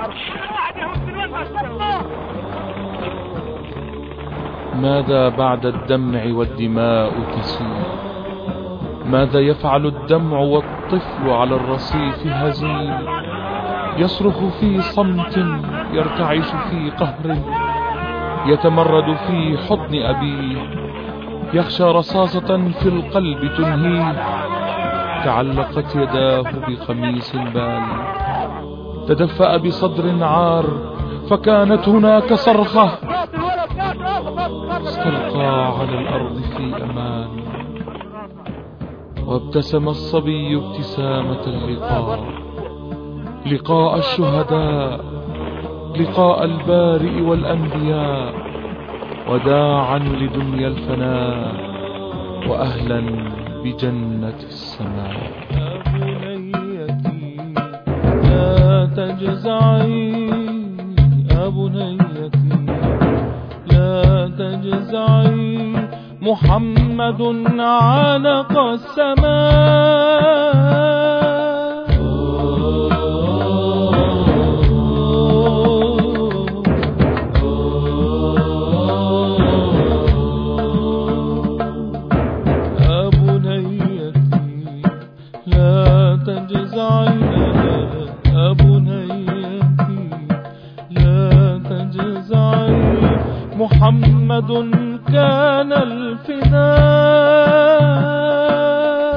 ماذا بعد الدمع والدماء تسيل؟ ماذا يفعل الدمع والطفل على الرصيف هزيل؟ يصرخ في صمت، يرتعش في قهر، يتمرد في حضن أبيه، يخشى رصاصة في القلب تنهيه. تعلقت يداه بقميص البال، تدفأ بصدر عار، فكانت هناك صرخة. استلقى على الأرض في أمان، وابتسم الصبي ابتسامة اللقاء، لقاء الشهداء، لقاء البارئ والأنبياء، وداعا لدنيا الفناء، وأهلا بجنة السماء. بنيتي لا تجزعي، يا بنيتي لا تجزعي، محمد عانق السماء. محمد كان الفداء.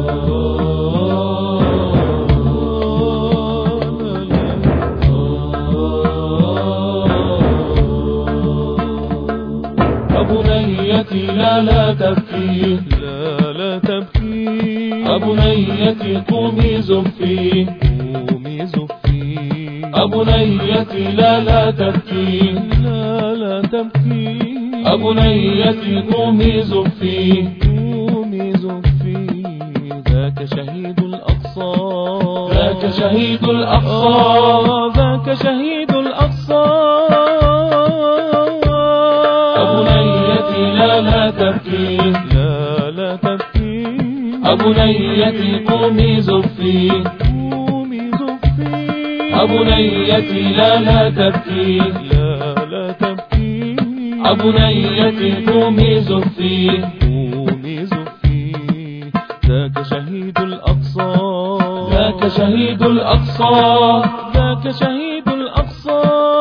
أبنيتي لا تبكي، لا تبكي، أبنيتي قومي زفي، قومي زفي، أبنيتي لا تبكي، لا تبكي، أبنيتي قومي زفي، قومي زفي. ذاك شهيد الأقصى، ذاك شهيد الأقصى، ذاك شهيد الأقصى. أبنيتي لا تبكي، لا تبكي، أبنيتي قومي زفي، قومي زفي، أبنيتي لا تبكي، لا تبكي، أبنيتي قومي زفي، قومي زفي. ذاك شهيد الأقصى، ذاك شهيد الأقصى، ذاك شهيد الأقصى.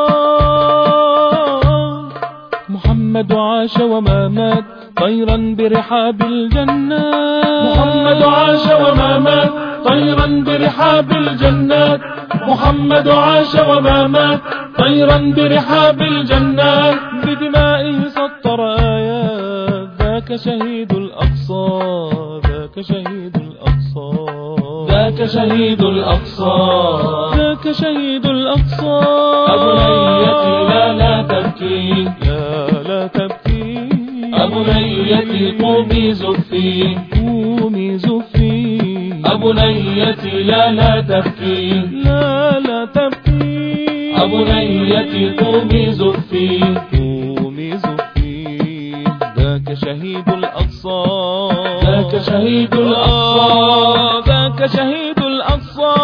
محمد عاش وما مات طيرا برحاب الجنات، محمد عاش وما مات طيرا برحاب الجنات، محمد عاش وما مات طيرا برحاب الجنات. بدمائه سطر آيات. ذاك شهيد الأقصى، ذاك شهيد الأقصى، ذاك شهيد الأقصى، ذاك شهيد الأقصى. أبنيتي لا تبكي، لا تبكي، أبنيتي قومي زفي، قومي زفي، أبنيتي لا تبكي، لا تبكي، أبنيتي قومي زفي، قومي زفي. ذاك شهيد الأقصى، ذاك شهيد الأقصى، ذاك شهيد الأقصى.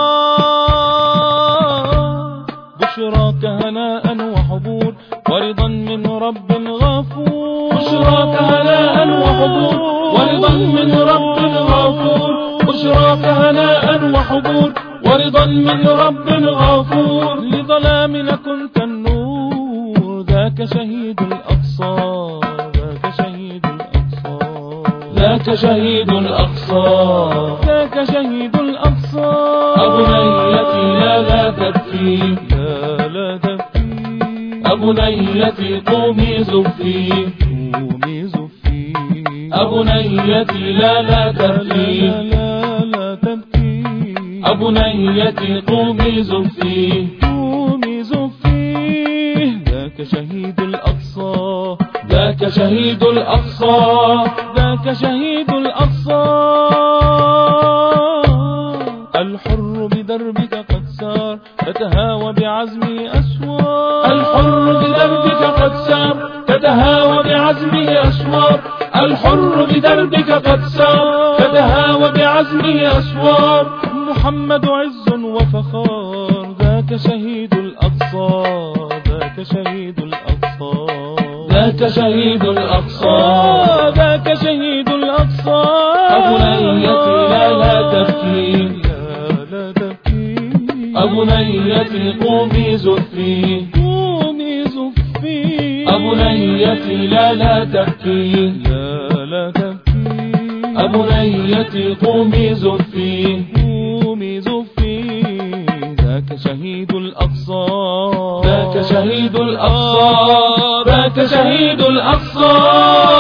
بشراك هناء وحبور ورضا من رب غفور، بشراك هناء وحبور ورضا من رب غفور، بشراك هناء وحبور ورضا من رب غفور. لظلامنا كنت النور. ذاك شهيد الأقصى، ذاك شهيد الأقصى، ذاك شهيد الأقصى، ذاك شهيد الأقصى. أبنيتي لا تبكي، لا تبكي، أبنيتي قومي زفي، قومي زفي، أبنيتي لا تبكي، لا تبكي، أبنيتي قومي زفي، قومي زفي. ذاك شهيد الأقصى، ذاك شهيد الأقصى، ذاك شهيد الأقصى. الحر بدربك قد سار، تتهاوى بعزمه أسوار، الحر بدربك قد سار، تتهاوى بعزمه أسوار، الحر بدربك قد سار، تتهاوى بعزمه أسوار. محمد عز وفخار. ذاك شهيد الأقصى، الأقصى ذاك شهيد الأقصى ذاك شهيد الأقصى ذاك شهيد الأقصى أبنيتي لا تبكي لا تبكي أبنيتي قومي زفي قومي زفي أبنيتي لا تبكي لا تبكي أبنيتي قومي زفي قومي زفي ذاك شهيد الأقصى ذاك شهيد الأقصى ذاك شهيد الأقصى